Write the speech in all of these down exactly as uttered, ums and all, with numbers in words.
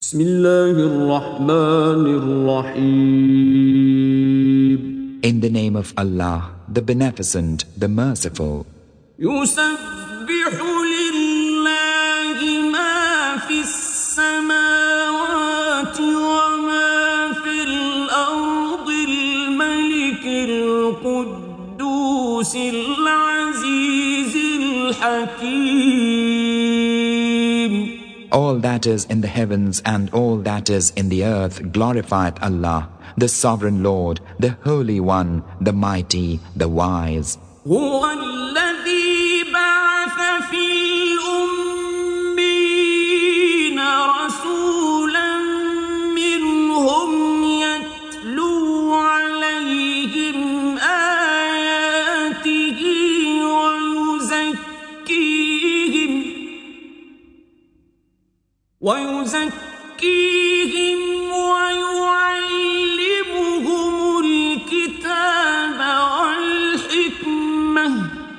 بسم الله الرحمن الرحيم. In the name of Allah, the Beneficent, the Merciful. يسبح لله ما في السماوات وما في الأرض الملك القدوس العزيز الحكيم. All that is in the heavens and all that is in the earth glorifieth Allah, the Sovereign Lord, the Holy One, the Mighty, the Wise. هو الذي بعث في الأمين رسولا منهم يتلو عليهم آياته ويزكيهم ويزكيهم ويعلمهم الكتاب والحكمة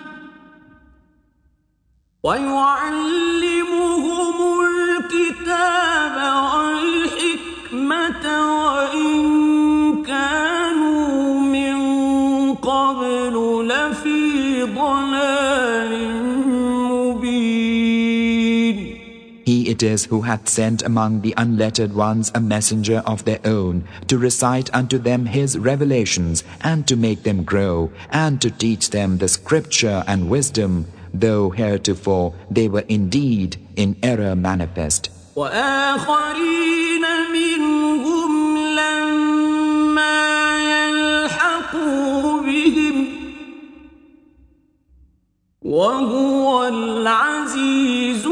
ويعلمهم الكتاب والحكمة وإن كانوا من قبل لفي ضلال مبين. He it is who hath sent among the unlettered ones a messenger of their own, to recite unto them his revelations, and to make them grow, and to teach them the scripture and wisdom, though heretofore they were indeed in error manifest. وآخرين منهم لما يلحقوا بهم وهو العزيز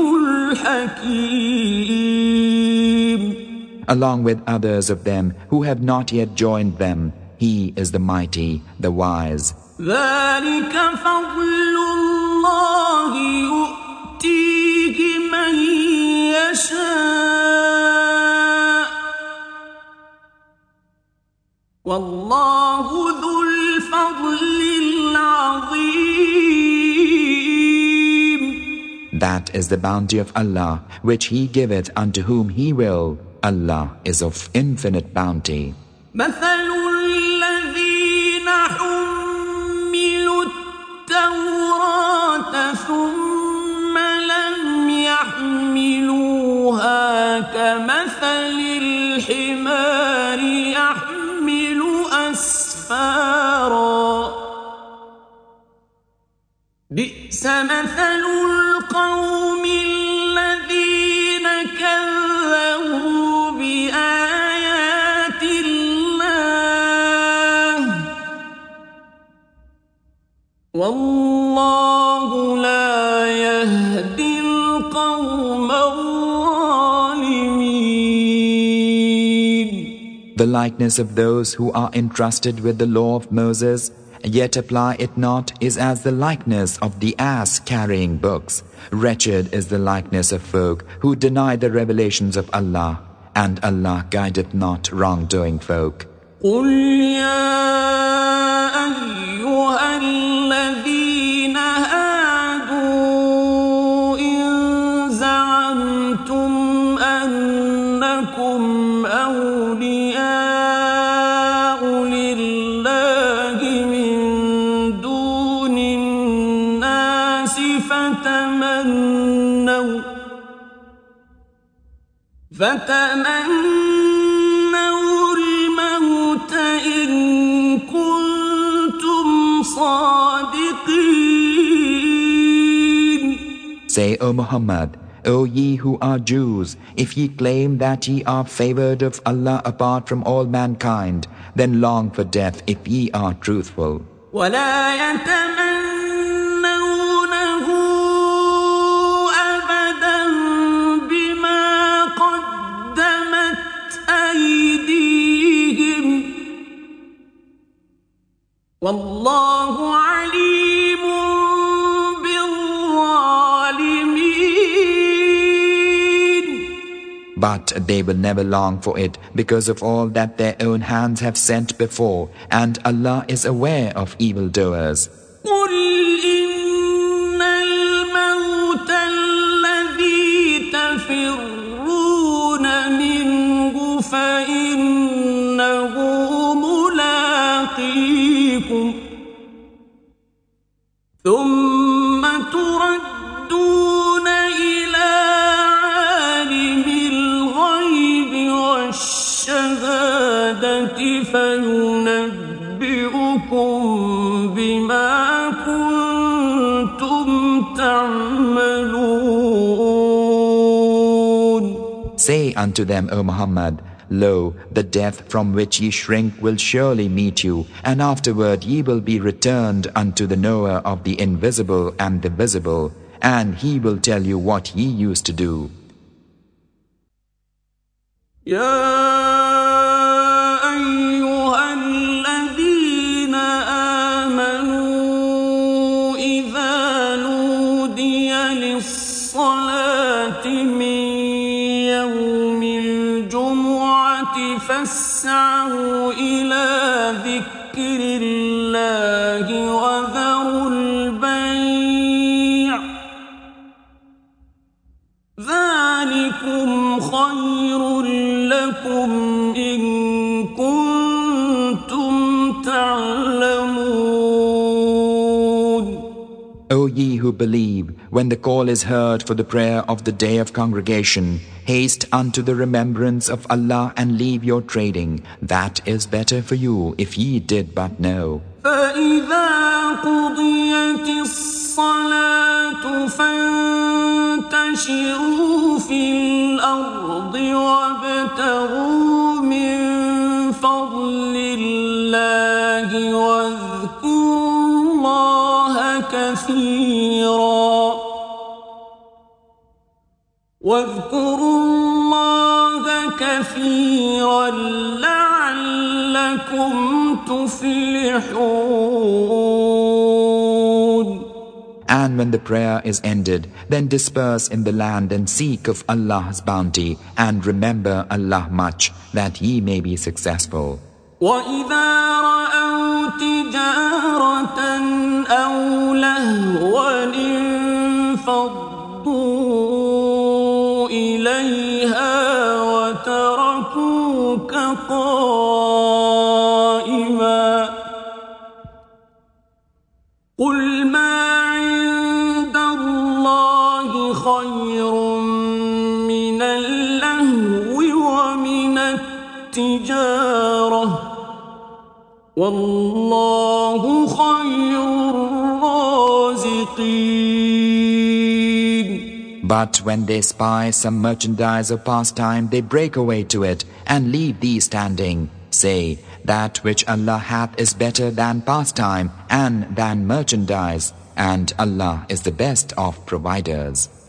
الحكيم. Along with others of them who have not yet joined them, he is the Mighty, the Wise. ذلك فضل الله يؤتيه من يشاء والله ذو الفضل العظيم. That is the bounty of Allah, which He giveth unto whom He will. Allah is of infinite bounty. مثل الذين حملوا التوراة ثم لم يحملوها كمثل الحمار يحمل أسفارا بئس مثل القوم الذين كذبوا بآيات الله والله لا يهدي القوم الظالمين. The likeness of those who are entrusted with the law of Moses, yet apply it not, is as the likeness of the ass carrying books. Wretched is the likeness of folk who deny the revelations of Allah, and Allah guideth not wrongdoing folk. قل يا أيها الذين هادوا إن زعمتم أنكم أولياء لله من دون الناس فتمنوا فتمنوا الموت إن كنتم صادقين. Say, O Muhammad, O ye who are Jews, if ye claim that ye are favored of Allah apart from all mankind, then long for death if ye are truthful. ولا يتمنونه أبدا بما قدمت أيديهم والله عليم بالظالمين. But they will never long for it because of all that their own hands have sent before, and Allah is aware of evildoers. قل إن الموت الذي تفرون من فإنه ملاقيكم ثم تردون إلى عالم الغيب والشهادة فينبئكم بما كنتم تعملون. Say unto them, O Muhammad, Lo, the death from which ye shrink will surely meet you, and afterward ye will be returned unto the knower of the invisible and the visible, and he will tell you what ye used to do. يا أيها الذين آمنوا إذا نودي للصلاة من يوم الجمعة فاسعوا إلى ذكر الله وذروا البيع ذلكم خير لكم إن كنتم تعلمون. O ye who believe, when the call is heard for the prayer of the day of congregation, haste unto the remembrance of Allah and leave your trading. That is better for you if ye did but know. فإذا قضيت الصلاة فانتشروا في الأرض وابتغوا من فضل الله واذكروا الله كثيرا واذكروا الله كثيرا لعلكم تفلحون. And when the prayer is ended, then disperse in the land and seek of Allah's bounty, and remember Allah much, that ye may be successful. وَإِذَا رَأَوْا تِجَارَةً أَوْ لَهْوًا انفَضُّوا إِلَيْهَا وَتَرَكُوكَ قَائِمًا قُلْ مَا عِندَ اللَّهِ خَيْرٌ مِّنَ اللَّهْوِ وَمِنَ التِّجَارَةِ وَاللَّهُ خَيْرُ الرَّازِقِينَ. But when they spy some merchandise or pastime, they break away to it and leave thee standing. Say, that which Allah hath is better than pastime and than merchandise, and Allah is the best of providers.